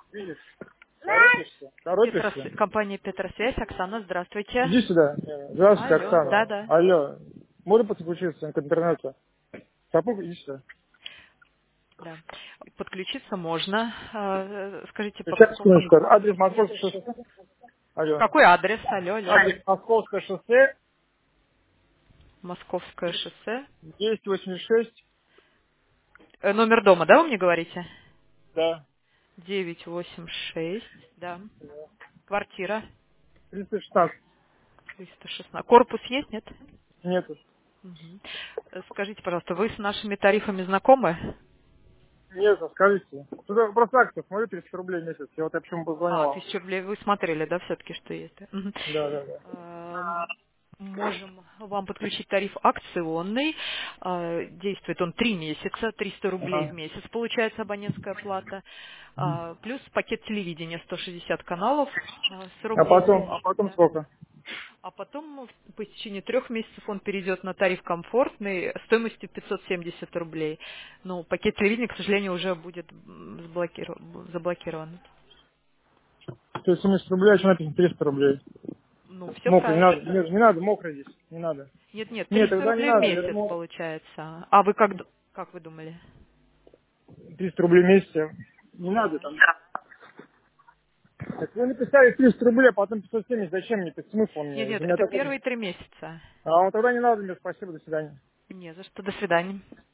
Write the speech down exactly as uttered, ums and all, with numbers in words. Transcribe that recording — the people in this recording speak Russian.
Видишь? Торопишься? Петрос- Торопишься? Компания Петросвязь. Оксана, здравствуйте. Иди сюда. Здравствуйте, Алло, Оксана. да-да. Алло. Можно подключиться к интернету? Сапог, иди сюда. Да. Подключиться можно. А, Скажите, по Сейчас, какому... секундочку. Адрес Московское шоссе. Алло. Какой адрес? Алло, алло. Адрес Московское шоссе, Московское шоссе. двести восемьдесят шесть. Э, Номер дома, да, вы мне говорите? Да. девять восемь шесть, да. Квартира триста шестнадцать. триста шестнадцать. Корпус есть, нет? Нету. Мгм. Э, Скажите, пожалуйста, вы с нашими тарифами знакомы? Нету, скажите. Туда просто акция, смотрю, тридцать рублей в месяц. Я вот я почему позвонил А, вам. тысячу рублей вы смотрели, да, все-таки, что есть? Мгм. Да, да, да. Эм, Можем вам подключить тариф акционный. Э, Действует он три месяца, триста рублей в Ага. месяц получается абонентская плата. А, Плюс пакет телевидения сто шестьдесят каналов, э, А срок потом, действия. а потом Да. сколько? А потом в- по истечении трех месяцев он перейдет на тариф комфортный стоимостью пятьсот семьдесят рублей. Ну, пакет телевидения, к сожалению, уже будет м, заблокиров- заблокирован. То есть семьдесят рублей, а что написано триста рублей? Ну, все Мокрый, не правильно. надо, не, не надо, мокрый здесь, не надо. Нет, нет, Нет, триста тогда не рублей в надо, я месяц думал, получается. А вы как, д- как вы думали? триста рублей в месяц. Не надо Да. там. Так вы написали триста рублей, а потом пятьсот семьдесят. Зачем мне? Это смысл Нет, мне? нет, За меня это такой... первые три месяца. А вот тогда не надо мне, спасибо, до свидания. Не за что. До свидания.